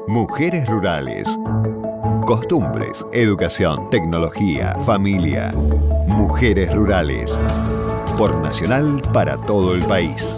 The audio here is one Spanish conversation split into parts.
Mujeres rurales. Costumbres, educación, tecnología, familia. Mujeres rurales. Por Nacional para todo el país.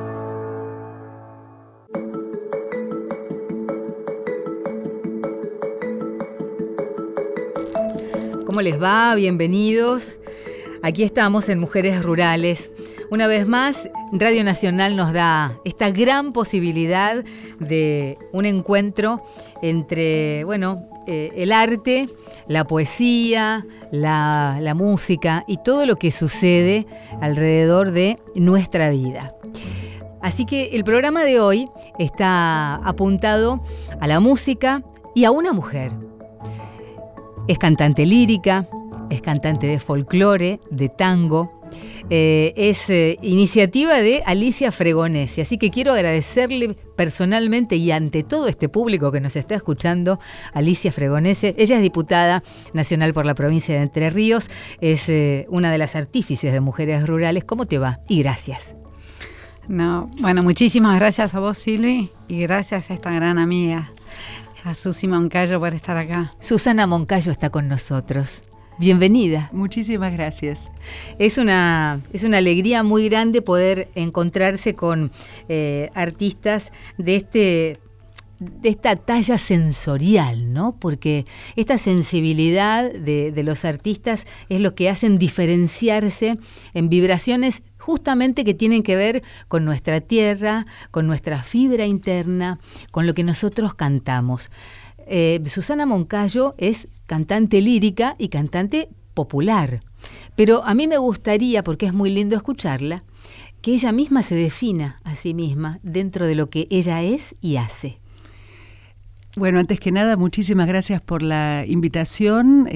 ¿Cómo les va? Bienvenidos. Aquí estamos en Mujeres Rurales. Una vez más, Radio Nacional nos da esta gran posibilidad de un encuentro entre, el arte, la poesía, la música y todo lo que sucede alrededor de nuestra vida. Así que el programa de hoy está apuntado a la música y a una mujer. Es cantante lírica, es cantante de folclore, de tango. Es iniciativa de Alicia Fregonesi, así que quiero agradecerle personalmente y ante todo este público que nos está escuchando, Alicia Fregonesi. Ella es diputada nacional por la provincia de Entre Ríos, es una de las artífices de Mujeres Rurales. ¿Cómo te va? Y gracias. Muchísimas gracias a vos, Silvi, y gracias a esta gran amiga, a Susi Moncayo, por estar acá. Susana Moncayo está con nosotros. Bienvenida. Muchísimas gracias. Es una alegría muy grande poder encontrarse con artistas de esta talla sensorial, ¿no? Porque esta sensibilidad de los artistas es lo que hacen diferenciarse en vibraciones justamente que tienen que ver con nuestra tierra, con nuestra fibra interna, con lo que nosotros cantamos. Susana Moncayo es cantante lírica y cantante popular, pero a mí me gustaría, porque es muy lindo escucharla, que ella misma se defina a sí misma dentro de lo que ella es y hace. Bueno, antes que nada, muchísimas gracias por la invitación.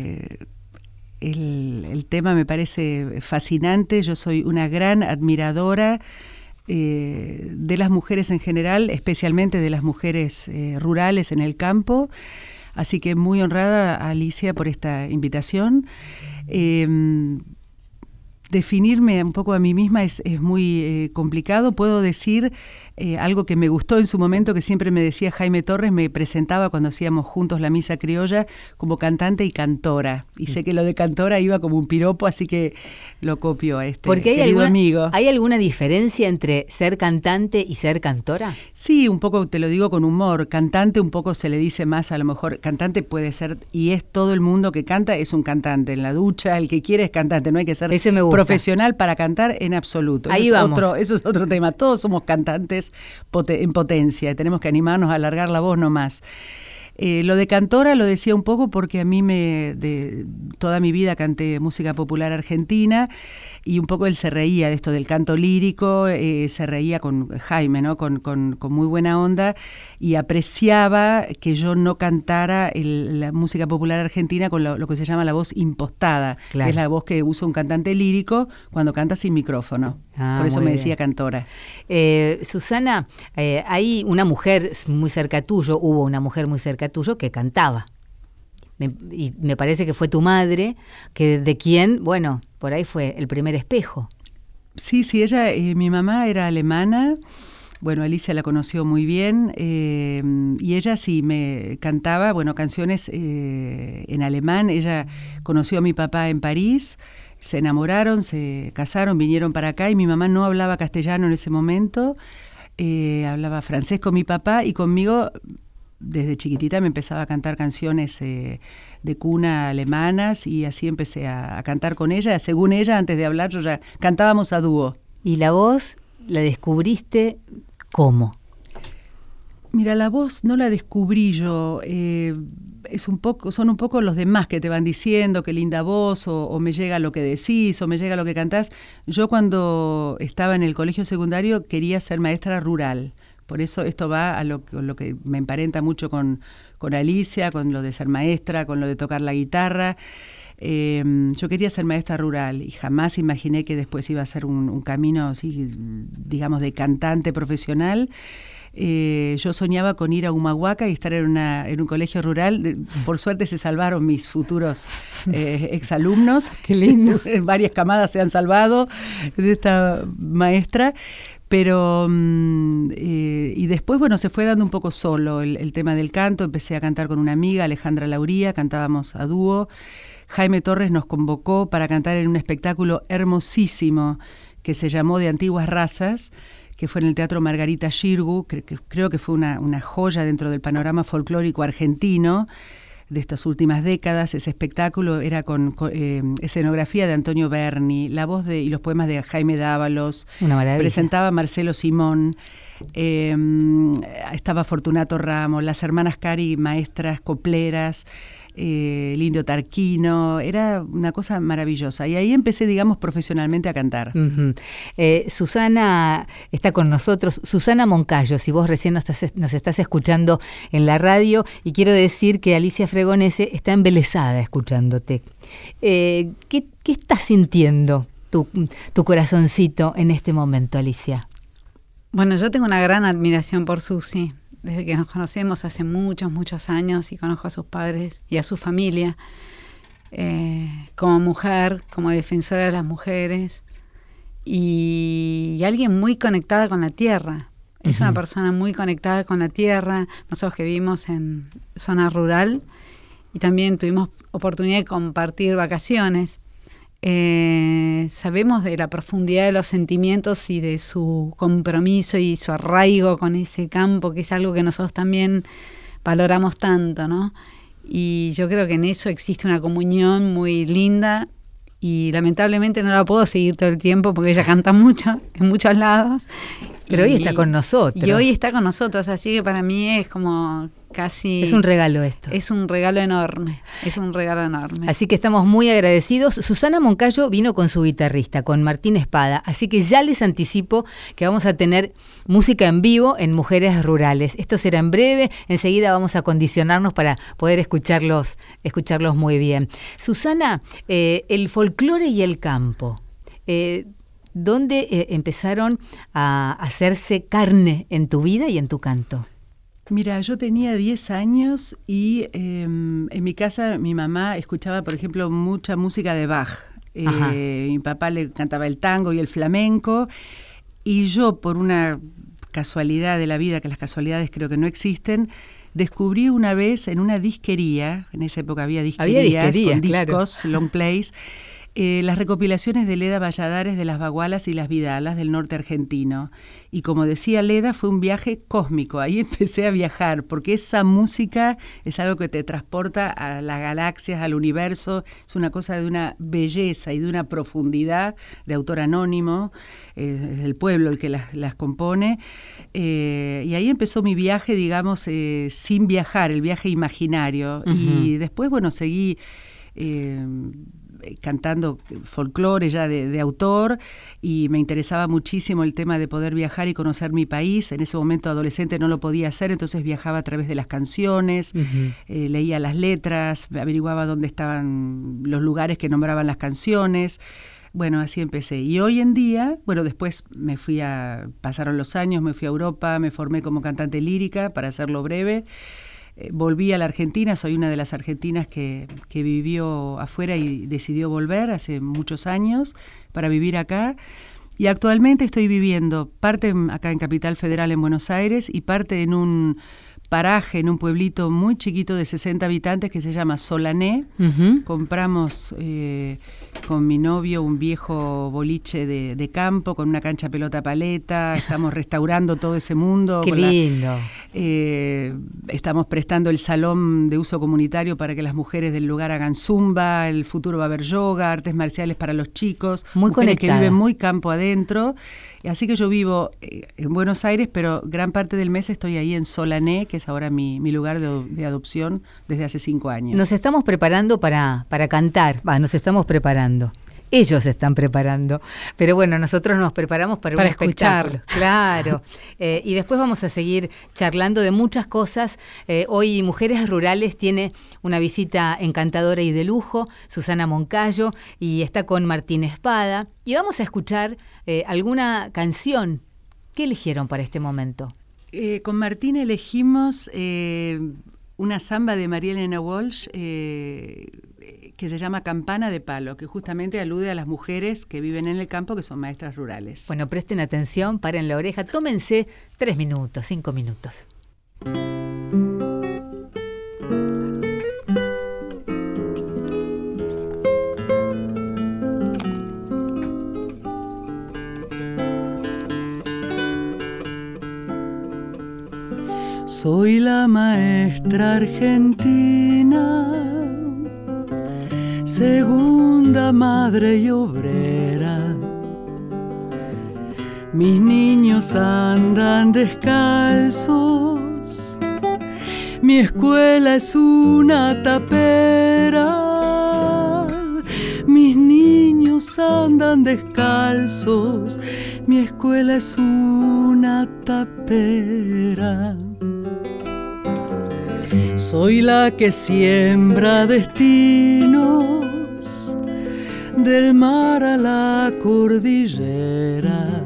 El tema me parece fascinante. Yo soy una gran admiradora de las mujeres en general, especialmente de las mujeres rurales en el campo. Así que muy honrada, Alicia, por esta invitación. Definirme un poco a mí misma es muy complicado. Puedo decir algo que me gustó en su momento, que siempre me decía Jaime Torres, me presentaba cuando hacíamos juntos la misa criolla como cantante y cantora. Y sé que lo de cantora iba como un piropo, así que lo copio a este querido amigo. ¿Hay alguna diferencia entre ser cantante y ser cantora? Sí, un poco te lo digo con humor. Cantante un poco se le dice más, a lo mejor, cantante puede ser, y es todo el mundo que canta, es un cantante. En la ducha, el que quiere es cantante, no hay que ser profesional para cantar en absoluto. Ahí vamos. Eso es otro tema. Todos somos cantantes en potencia, tenemos que animarnos a alargar la voz nomás. Lo de cantora lo decía un poco porque a mí toda mi vida canté música popular argentina y un poco él se reía de esto del canto lírico, se reía con Jaime, ¿no? Con muy buena onda, y apreciaba que yo no cantara la música popular argentina con lo que se llama la voz impostada, claro, que es la voz que usa un cantante lírico cuando canta sin micrófono. Por eso me decía cantora. Susana, hay una mujer muy cerca tuyo, hubo una mujer muy cerca tuyo que cantaba. Y me parece que fue tu madre, de quien, por ahí fue el primer espejo. Sí, ella, mi mamá era alemana. Bueno, Alicia la conoció muy bien, y ella sí me cantaba, canciones en alemán. Ella conoció a mi papá en París, se enamoraron, se casaron, vinieron para acá, y mi mamá no hablaba castellano en ese momento, hablaba francés con mi papá, y conmigo desde chiquitita me empezaba a cantar canciones de cuna alemanas, y así empecé a cantar con ella. Según ella, antes de hablar, yo ya cantábamos a dúo. ¿Y la voz la descubriste cómo? Mira, la voz no la descubrí yo. Son un poco los demás que te van diciendo qué linda voz, o me llega lo que decís, o me llega lo que cantás. Yo cuando estaba en el colegio secundario quería ser maestra rural. Por eso esto va a lo que me emparenta mucho con Alicia, con lo de ser maestra, con lo de tocar la guitarra. Yo quería ser maestra rural y jamás imaginé que después iba a ser un camino así, digamos, de cantante profesional. Yo soñaba con ir a Humahuaca y estar en un colegio rural. Por suerte se salvaron mis futuros exalumnos. Qué lindo. Varias camadas se han salvado de esta maestra. Pero, y después, bueno, se fue dando un poco solo el tema del canto. Empecé a cantar con una amiga, Alejandra Lauría, cantábamos a dúo. Jaime Torres nos convocó para cantar en un espectáculo hermosísimo que se llamó De Antiguas Razas, que fue en el Teatro Margarita Xirgu, que creo que fue una joya dentro del panorama folclórico argentino de estas últimas décadas. Ese espectáculo era con escenografía de Antonio Berni, la voz y los poemas de Jaime Dávalos. Una maravilla. Presentaba Marcelo Simón, estaba Fortunato Ramos, las hermanas Cari, maestras copleras, el Indio Tarquino. Era una cosa maravillosa. Y ahí empecé, digamos, profesionalmente a cantar. Uh-huh. Susana está con nosotros. Susana Moncayo, si vos recién nos estás escuchando en la radio, y quiero decir que Alicia Fregonese está embelesada escuchándote. ¿Qué estás sintiendo tu corazoncito en este momento, Alicia? Bueno, yo tengo una gran admiración por Susi. Desde que nos conocemos hace muchos, muchos años, y conozco a sus padres y a su familia, como mujer, como defensora de las mujeres, y alguien muy conectada con la tierra. Es una persona muy conectada con la tierra. Nosotros que vivimos en zona rural y también tuvimos oportunidad de compartir vacaciones, sabemos de la profundidad de los sentimientos y de su compromiso y su arraigo con ese campo, que es algo que nosotros también valoramos tanto, ¿no? Y yo creo que en eso existe una comunión muy linda, y lamentablemente no la puedo seguir todo el tiempo porque ella canta mucho en muchos lados. Pero hoy está con nosotros. Y hoy está con nosotros, así que para mí es como casi... Es un regalo esto. Es un regalo enorme, Así que estamos muy agradecidos. Susana Moncayo vino con su guitarrista, con Martín Espada, así que ya les anticipo que vamos a tener música en vivo en Mujeres Rurales. Esto será en breve, enseguida vamos a condicionarnos para poder escucharlos muy bien. Susana, el folclore y el campo, ¿dónde empezaron a hacerse carne en tu vida y en tu canto? Mira, yo tenía 10 años y en mi casa mi mamá escuchaba, por ejemplo, mucha música de Bach. Mi papá le cantaba el tango y el flamenco, y yo, por una casualidad de la vida, que las casualidades creo que no existen, descubrí una vez en una disquería, en esa época había disquerías con discos, claro, long plays, las recopilaciones de Leda Valladares de las bagualas y las vidalas del norte argentino. Y como decía Leda, fue un viaje cósmico. Ahí empecé a viajar, porque esa música es algo que te transporta a las galaxias, al universo. Es una cosa de una belleza y de una profundidad, de autor anónimo, es el pueblo el que las compone. Y ahí empezó mi viaje, digamos, sin viajar, el viaje imaginario. Uh-huh. Y después, bueno, seguí cantando folclore ya de autor, y me interesaba muchísimo el tema de poder viajar y conocer mi país. En ese momento adolescente no lo podía hacer, entonces viajaba a través de las canciones, leía las letras, averiguaba dónde estaban los lugares que nombraban las canciones. Bueno, así empecé. Y hoy en día, bueno, después pasaron los años, me fui a Europa, me formé como cantante lírica, para hacerlo breve. Volví a la Argentina, soy una de las argentinas que vivió afuera y decidió volver hace muchos años para vivir acá. Y actualmente estoy viviendo parte acá en Capital Federal, en Buenos Aires, y parte en un paraje, en un pueblito muy chiquito de 60 habitantes que se llama Solané. Uh-huh. Compramos con mi novio un viejo boliche de campo con una cancha pelota paleta. Estamos restaurando todo ese mundo. ¡Qué lindo! Estamos prestando el salón de uso comunitario para que las mujeres del lugar hagan zumba. El futuro va a haber yoga, artes marciales para los chicos. Muy conectada. Que viven muy campo adentro. Así que yo vivo en Buenos Aires, pero gran parte del mes estoy ahí en Solané, que es ahora mi lugar de adopción desde hace 5 años. Nos estamos preparando para cantar. Nos estamos preparando. Ellos se están preparando. Pero bueno, nosotros nos preparamos para un espectáculo. Claro. Y después vamos a seguir charlando de muchas cosas. Hoy Mujeres Rurales tiene una visita encantadora y de lujo, Susana Moncayo, y está con Martín Espada. Y vamos a escuchar alguna canción. ¿Qué eligieron para este momento? Con Martín elegimos una samba de María Elena Walsh, que se llama Campana de Palo, que justamente alude a las mujeres que viven en el campo, que son maestras rurales. Bueno, presten atención, paren la oreja, tómense 3 minutos, 5 minutos. Soy la maestra argentina, segunda madre y obrera. Mis niños andan descalzos, mi escuela es una tapera. Mis niños andan descalzos, mi escuela es una tapera. Soy la que siembra destinos del mar a la cordillera,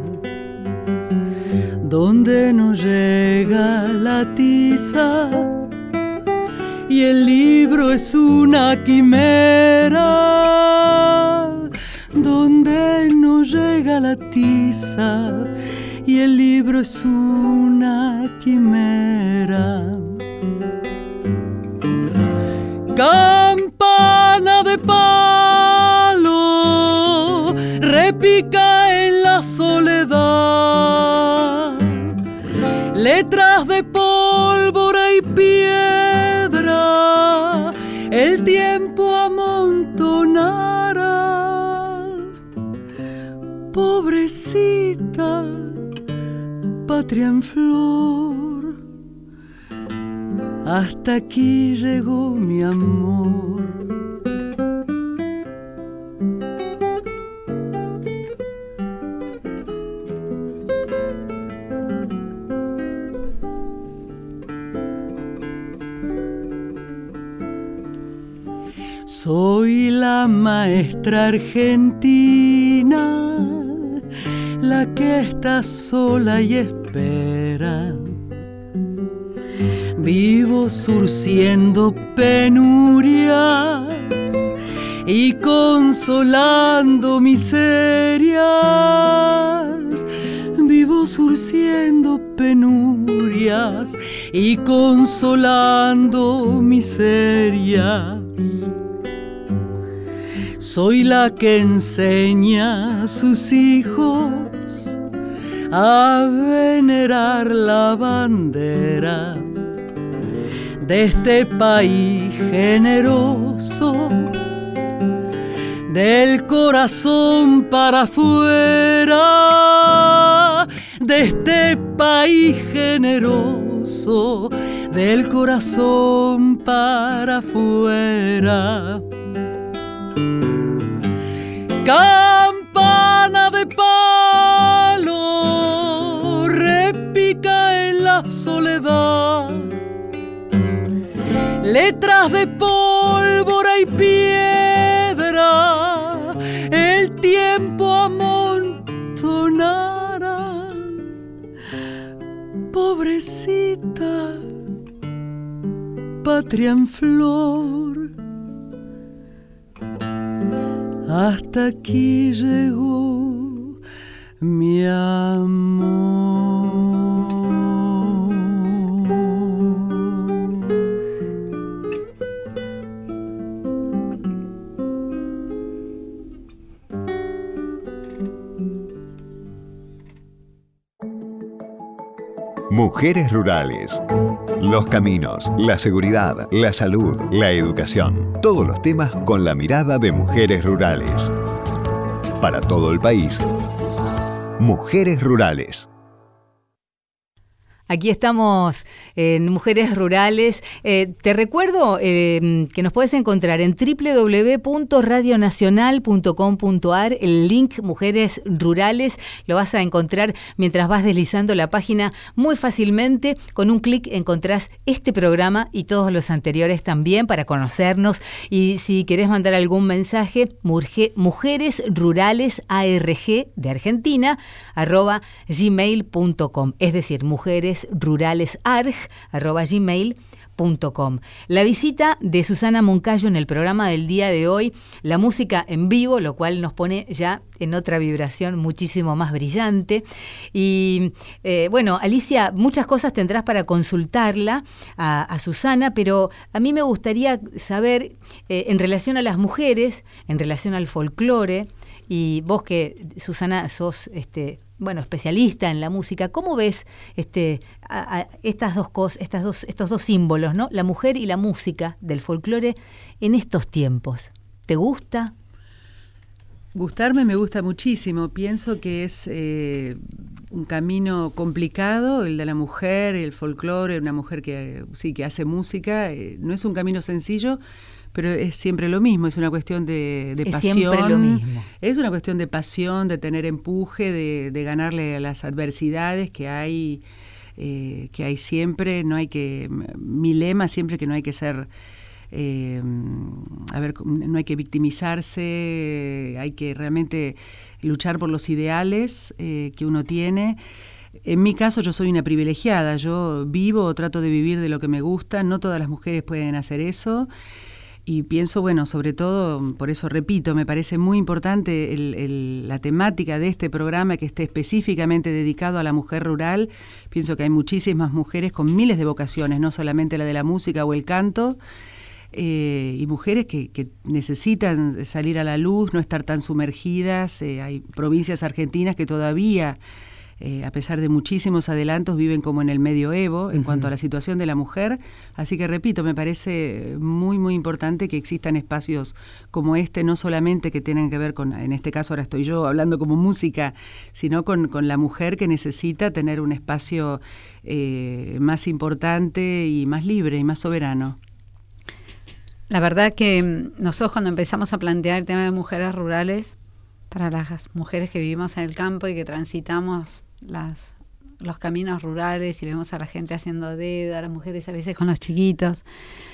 donde no llega la tiza y el libro es una quimera, donde no llega la tiza y el libro es una quimera. Campana de palo repica en la soledad, letras de pólvora y piedra el tiempo amontonará. Pobrecita patria en flor, hasta aquí llegó mi amor. Soy la maestra argentina, la que está sola y espera. Vivo surciendo penurias y consolando miserias. Vivo surciendo penurias y consolando miserias. Soy la que enseña a sus hijos a venerar la bandera de este país generoso, del corazón para afuera, de este país generoso, del corazón para afuera. Campana de palo repica en la soledad, letras de pólvora y piedra el tiempo amontonará. Pobrecita patria en flor, hasta aquí llegó mi amor. Mujeres rurales. Los caminos, la seguridad, la salud, la educación. Todos los temas con la mirada de mujeres rurales. Para todo el país. Mujeres rurales. Aquí estamos en Mujeres Rurales. Te recuerdo que nos puedes encontrar en www.radionacional.com.ar. El link Mujeres Rurales lo vas a encontrar mientras vas deslizando la página muy fácilmente. Con un clic encontrás este programa y todos los anteriores también para conocernos. Y si querés mandar algún mensaje, Mujeres Rurales ARG de Argentina @gmail.com. Es decir, mujeresruralesarg @gmail.com. La visita de Susana Moncayo en el programa del día de hoy, la música en vivo, lo cual nos pone ya en otra vibración muchísimo más brillante. Y bueno, Alicia, muchas cosas tendrás para consultarla a Susana, pero a mí me gustaría saber, en relación a las mujeres, en relación al folclore, y vos que, Susana, sos especialista en la música, ¿cómo ves estas dos cosas, estos dos símbolos, ¿no? La mujer y la música del folclore en estos tiempos? ¿Te gusta? Gustarme me gusta muchísimo. Pienso que es un camino complicado el de la mujer, el folclore, una mujer que sí que hace música. No es un camino sencillo, pero es siempre lo mismo, es una cuestión de pasión. Siempre lo mismo. Es una cuestión de pasión, de tener empuje, de ganarle a las adversidades que hay siempre. No hay que, mi lema siempre que no hay que ser, no hay que victimizarse, hay que realmente luchar por los ideales que uno tiene. En mi caso yo soy una privilegiada, yo trato de vivir de lo que me gusta, no todas las mujeres pueden hacer eso. Y pienso, bueno, sobre todo, por eso repito, me parece muy importante la temática de este programa que esté específicamente dedicado a la mujer rural. Pienso que hay muchísimas mujeres con miles de vocaciones, no solamente la de la música o el canto, y mujeres que necesitan salir a la luz, no estar tan sumergidas. Hay provincias argentinas que todavía, a pesar de muchísimos adelantos, viven como en el medioevo en cuanto a la situación de la mujer. Así que, repito, me parece muy, muy importante que existan espacios como este, no solamente que tienen que ver con, en este caso ahora estoy yo hablando como música, sino con la mujer que necesita tener un espacio más importante y más libre y más soberano. La verdad que nosotros cuando empezamos a plantear el tema de mujeres rurales, para las mujeres que vivimos en el campo y que transitamos los caminos rurales y vemos a la gente haciendo dedo, a las mujeres a veces con los chiquitos,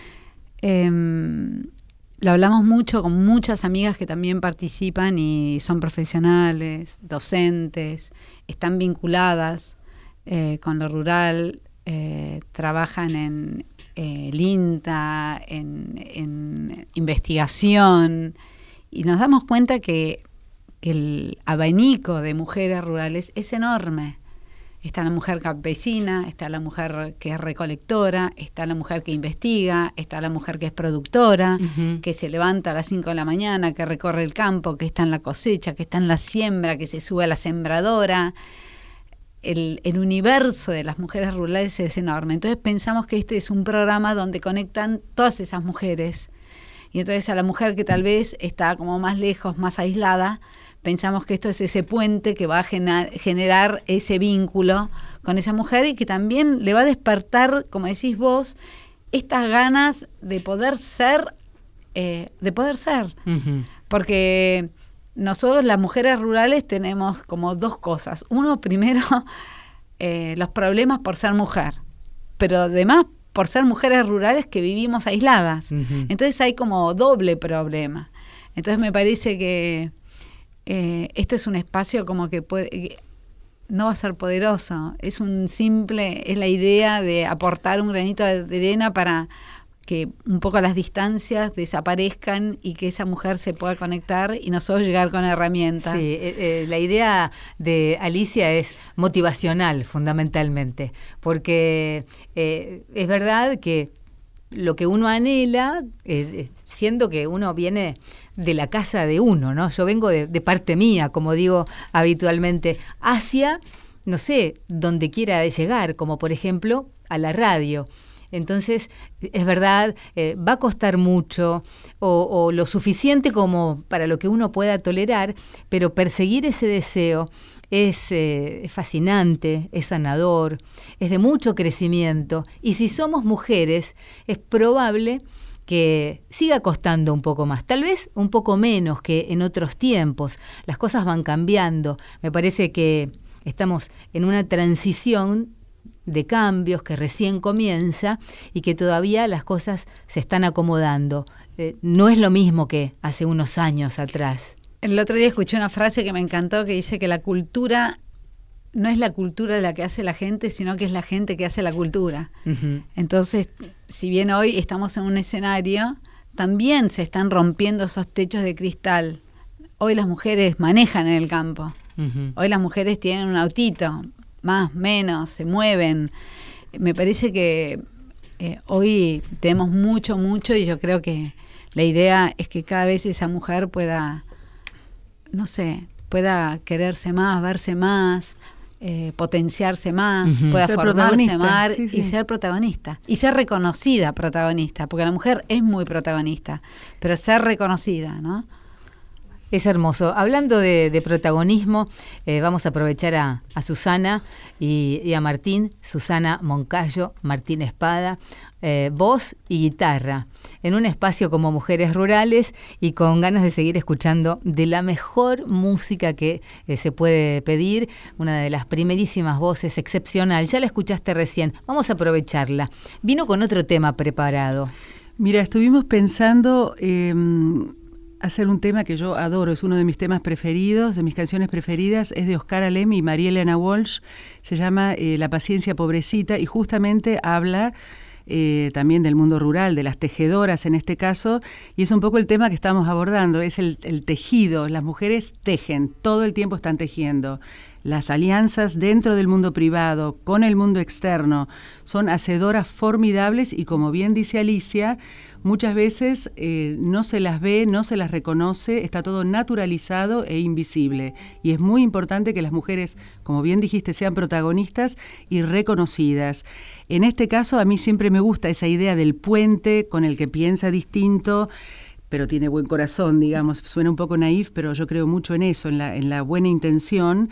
lo hablamos mucho con muchas amigas que también participan y son profesionales, docentes, están vinculadas con lo rural, trabajan en el INTA, en investigación, y nos damos cuenta que el abanico de mujeres rurales es enorme. Está la mujer campesina, está la mujer que es recolectora, está la mujer que investiga, está la mujer que es productora, que se levanta a las 5 de la mañana, que recorre el campo, que está en la cosecha, que está en la siembra, que se sube a la sembradora. El universo de las mujeres rurales es enorme. Entonces pensamos que este es un programa donde conectan todas esas mujeres. Y entonces a la mujer que tal vez está como más lejos, más aislada, pensamos que esto es ese puente que va a generar ese vínculo con esa mujer y que también le va a despertar, como decís vos, estas ganas de poder ser. Porque nosotros las mujeres rurales tenemos como dos cosas. Uno, primero, los problemas por ser mujer, pero además por ser mujeres rurales que vivimos aisladas. Entonces hay como doble problema. Entonces me parece que este es un espacio como que no va a ser poderoso, es la idea de aportar un granito de arena para que un poco las distancias desaparezcan y que esa mujer se pueda conectar y nosotros llegar con herramientas. Sí, la idea de Alicia es motivacional fundamentalmente, porque es verdad que lo que uno anhela, siendo que uno viene de la casa de uno, ¿no? Yo vengo de parte mía, como digo habitualmente, hacia, no sé, donde quiera llegar, como por ejemplo a la radio. Entonces, es verdad, va a costar mucho o lo suficiente como para lo que uno pueda tolerar, pero perseguir ese deseo es fascinante, es sanador, es de mucho crecimiento. Y si somos mujeres, es probable que siga costando un poco más, tal vez un poco menos que en otros tiempos. Las cosas van cambiando. Me parece que estamos en una transición de cambios que recién comienza y que todavía las cosas se están acomodando. No es lo mismo que hace unos años atrás. El otro día escuché una frase que me encantó que dice que la cultura no es la cultura la que hace la gente, sino que es la gente que hace la cultura. Entonces si bien hoy estamos en un escenario, también se están rompiendo esos techos de cristal. Hoy las mujeres manejan en el campo. Uh-huh. Hoy las mujeres tienen un autito, más, menos, se mueven. Me parece que hoy tenemos mucho, y yo creo que la idea es que cada vez esa mujer pueda, no sé, pueda quererse más, verse más, potenciarse más, uh-huh. pueda ser formarse más sí, sí. y ser protagonista. Y ser reconocida protagonista, porque la mujer es muy protagonista, pero ser reconocida, ¿no? Es hermoso. Hablando de protagonismo, vamos a aprovechar a Susana y a Martín. Susana Moncayo, Martín Espada, voz y guitarra, en un espacio como Mujeres Rurales y con ganas de seguir escuchando de la mejor música que se puede pedir, una de las primerísimas voces, excepcional. Ya la escuchaste recién, vamos a aprovecharla. Vino con otro tema preparado. Mira, estuvimos pensando hacer un tema que yo adoro, es uno de mis temas preferidos, de mis canciones preferidas, es de Oscar Alem y María Elena Walsh, se llama La paciencia pobrecita, y justamente habla también del mundo rural, de las tejedoras en este caso, y es un poco el tema que estamos abordando, es el tejido. Las mujeres tejen, todo el tiempo están tejiendo. Las alianzas dentro del mundo privado, con el mundo externo, son hacedoras formidables y, como bien dice Alicia, muchas veces no se las ve, no se las reconoce, está todo naturalizado e invisible. Y es muy importante que las mujeres, como bien dijiste, sean protagonistas y reconocidas. En este caso, a mí siempre me gusta esa idea del puente con el que piensa distinto, pero tiene buen corazón, digamos. Suena un poco naif, pero yo creo mucho en eso, en la buena intención.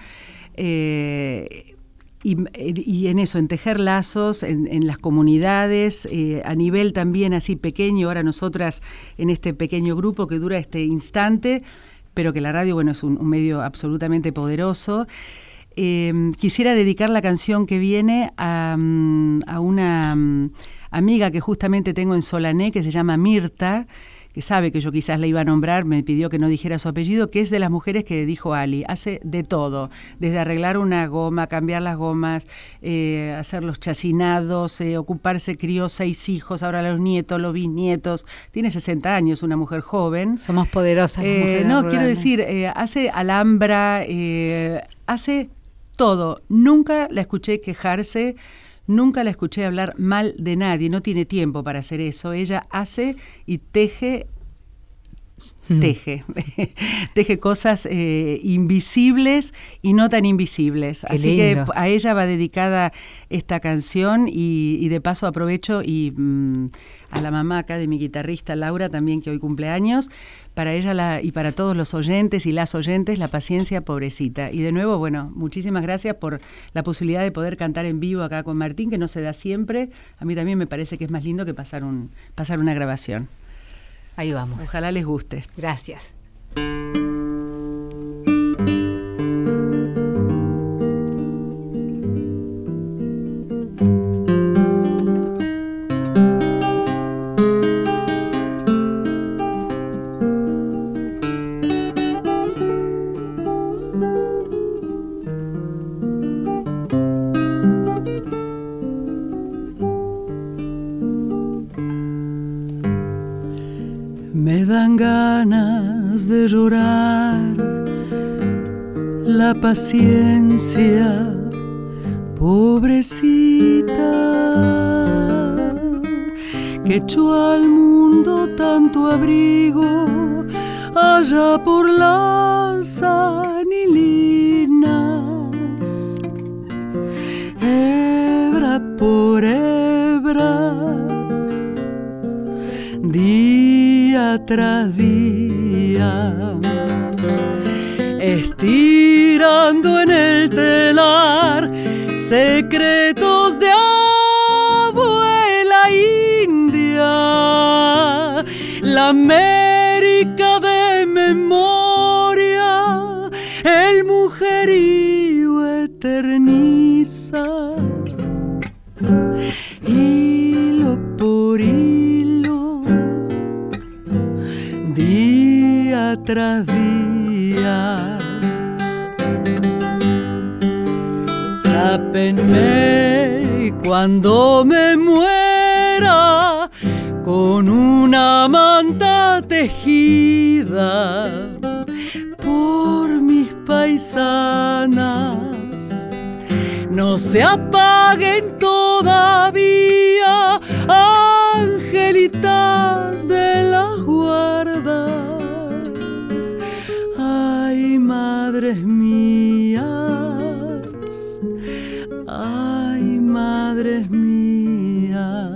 Y en eso, en tejer lazos, en las comunidades, a nivel también así pequeño. Ahora nosotras en este pequeño grupo que dura este instante, pero que la radio, bueno, es un medio absolutamente poderoso. Quisiera dedicar la canción que viene a una amiga que justamente tengo en Solané, que se llama Mirta, que sabe que yo quizás la iba a nombrar, me pidió que no dijera su apellido, que es de las mujeres que dijo Ali, hace de todo, desde arreglar una goma, cambiar las gomas, hacer los chacinados, ocuparse, crió 6 hijos, ahora los nietos, los bisnietos, tiene 60 años, una mujer joven. Somos poderosas las mujeres No, rurales. quiero decir, hace alhambra, hace todo. Nunca la escuché quejarse, nunca la escuché hablar mal de nadie, no tiene tiempo para hacer eso. Ella hace y teje cosas invisibles y no tan invisibles. Qué Así lindo. que a ella va dedicada esta canción y de paso aprovecho y a la mamá acá de mi guitarrista Laura también, que hoy cumple años, para ella y para todos los oyentes y las oyentes, La paciencia pobrecita. Y de nuevo, bueno, muchísimas gracias por la posibilidad de poder cantar en vivo acá con Martín, que no se da siempre. A mí también me parece que es más lindo que pasar una grabación. Ahí vamos. Ojalá les guste. Gracias. Me dan ganas de llorar, la paciencia pobrecita, que echó al mundo tanto abrigo allá por las anilinas, hebra por hebra, día tras día, estirando en el telar secretos de abuela india, la América de memoria, el mujerío eterniza, hilo por hilo, día tras día. Tápenme cuando me muera, tejida por mis paisanas. No se apaguen todavía, angelitas de las guardas. Ay, madres mías, ay, madres mías.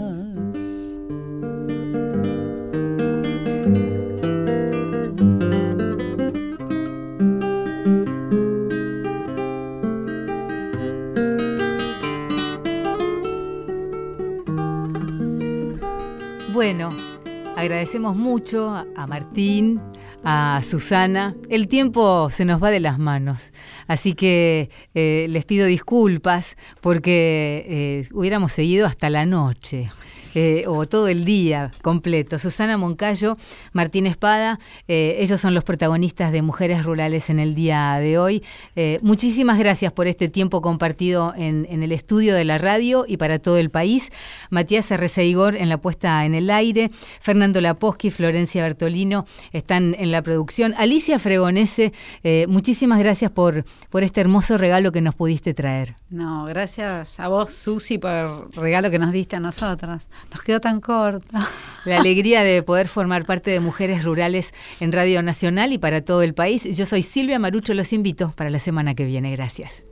Bueno, agradecemos mucho a Martín, a Susana. El tiempo se nos va de las manos, así que les pido disculpas porque hubiéramos seguido hasta la noche. O todo el día completo. Susana Moncayo, Martín Espada, ellos son los protagonistas de Mujeres Rurales en el día de hoy. Muchísimas gracias por este tiempo compartido en el estudio de la radio y para todo el país. Matías Arreceigor en la puesta en el aire, Fernando Laposky, Florencia Bertolino están en la producción. Alicia Fregonese, muchísimas gracias por este hermoso regalo que nos pudiste traer. No, gracias a vos, Susi, por el regalo que nos diste a nosotros. Nos quedó tan corto. La alegría de poder formar parte de Mujeres Rurales en Radio Nacional y para todo el país. Yo soy Silvia Marucho, los invito para la semana que viene. Gracias.